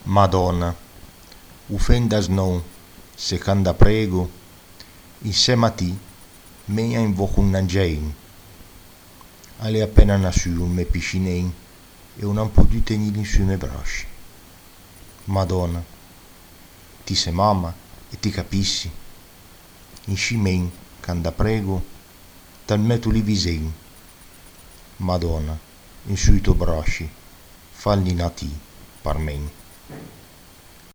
Madonna, ufendas non, se canda prego, insieme a ti, mea invoco un angein. Ale appena nasciuto me piscinen e non potuto tenere sui miei bracci. Madonna, ti sei mamma e ti capissi. In scimen, canda prego, tal metto li visen. Madonna, in sui tuoi bracci, falli nati per me.